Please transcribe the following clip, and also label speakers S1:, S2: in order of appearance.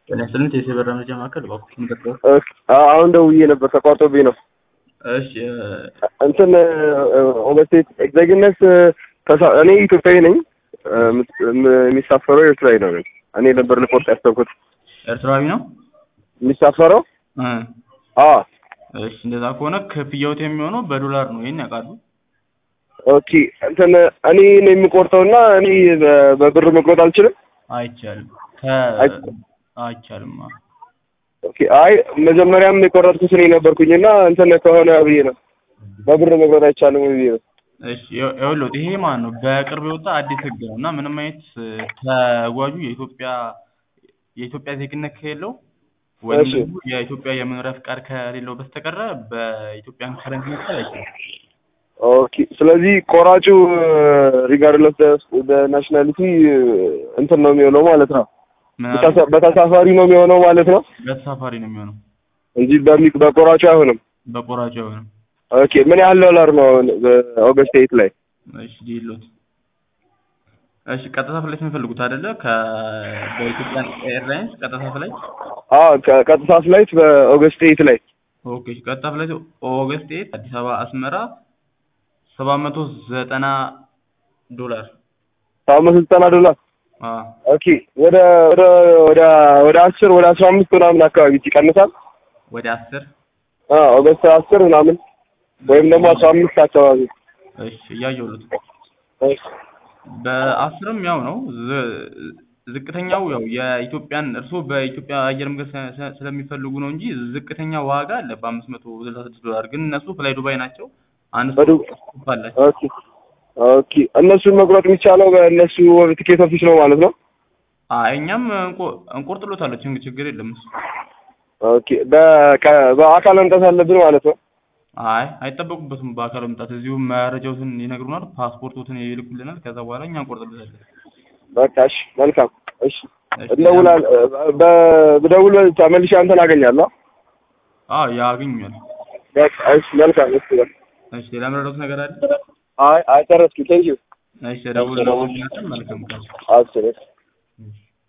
S1: ለስንት የሰበራ መረጃ ማዕከል እባክህ ምትጠቀው?
S2: አሁን ደውዬ ነበር ተቋርጦብኝ ነው።
S1: እሺ
S2: እንትን ኦቨርስቴት ዜግነት እኔ ኢትዮጵያዊ ነኝ። የሚሳፈረው ኤርትራዊ ነው። እኔ ነበር ልቆርጥ ያሰብኩት።
S1: ኤርትራዊ ነው
S2: የሚሳፈረው?
S1: እሺ እንደዛ ከሆነ ክፍያው የሚሆነው በዶላር ነው። ይሄን ያውቃሉ?
S2: ኦኬ እንትን እኔ ነኝ የምቆርጠውና እኔ በብር መቁረጥ አልችልም?
S1: አይቻልም። አይቻልም።
S2: ኦኬ አይ መጀመሪያም የቆረጥኩት እኔ ነበርኩኝና እንትን ከሆነ ብዬ ነው በብር መቁረጥ አይቻልም ብዬ ነው።
S1: እሺ ይኸውልዎት ይሄ ማለት ነው በቅርብ የወጣ አዲስ ህግ ነው እና ምንም አይነት ተጓዡ የኢትዮጵያ ዜግነት ከሌለው ወይም ደግሞ የኢትዮጵያ የመኖሪያ ፍቃድ ከሌለው በስተቀር በኢትዮጵያን ከረንሲ መክፈል አይችልም።
S2: ኦኬ ስለዚህ ቆራጩ ሪጋርድለስ ናሽናሊቲ እንትን ነው የሚሆነው ማለት ነው። በተሳፋሪ ነው የሚሆነው ማለት ነው።
S1: በተሳፋሪ ነው የሚሆነው
S2: እንጂ በቆራጩ አይሆንም።
S1: በቆራጩ አይሆንም።
S2: ኦኬ ምን ያህል ዶላር ነው ኦገስት 8 ላይ?
S1: እሺ ዲሎት እሺ ቀጥታ ፍላይት የሚፈልጉት አይደለ? በኢትዮጵያ ኤርላይንስ ቀጥታ ፍላይት?
S2: ቀጥታ ፍላይት በኦገስት 8 ላይ።
S1: ኦኬ ቀጥታ ፍላይት ኦገስት 8 አዲስ አበባ አስመራ $790
S2: $790 ኦኬ ወደ 10 ወደ 15 ምናምን አካባቢ ይቀንሳል።
S1: ወደ 10
S2: ኦገስት 10 ምናምን ወይም ደግሞ 15 አካባቢ።
S1: እሺ እያየሁት
S2: እሺ
S1: በ10ም ያው ነው። ዝቅተኛው ያው የኢትዮጵያን እርሶ በኢትዮጵያ አየር መንገድ ስለሚፈልጉ ነው እንጂ ዝቅተኛ ዋጋ አለ $566 ግን እነሱ ፍላይ ዱባይ ናቸው። አንድ ሰው ባላቸው
S2: ኦኬ እነሱን መቁረጥ የሚቻለው በእነሱ ቲኬት ኦፊስ ነው ማለት ነው?
S1: እኛም እንቆርጥሎታለን ችግር የለም እሱ።
S2: ኦኬ በአካል መምጣት አለብን ማለት ነው?
S1: አይጠበቁበትም በአካል መምጣት። እዚሁ መረጃዎትን ይነግሩናል፣ ፓስፖርቶትን ይልኩልናል። ከዛ በኋላ እኛ እንቆርጥሎታለን።
S2: በቃ እሺ መልካም። እሺ ብደውል ተመልሼ አንተን አገኛለሁ?
S1: ያገኙኛል።
S2: በቃ እሺ መልካም።
S1: እሺ ሌላ የምረዳዎት ነገር አለ?
S2: አይ ጨረስኩ። ቴንኪው።
S1: እሺ ደውል። መልካም ቀን።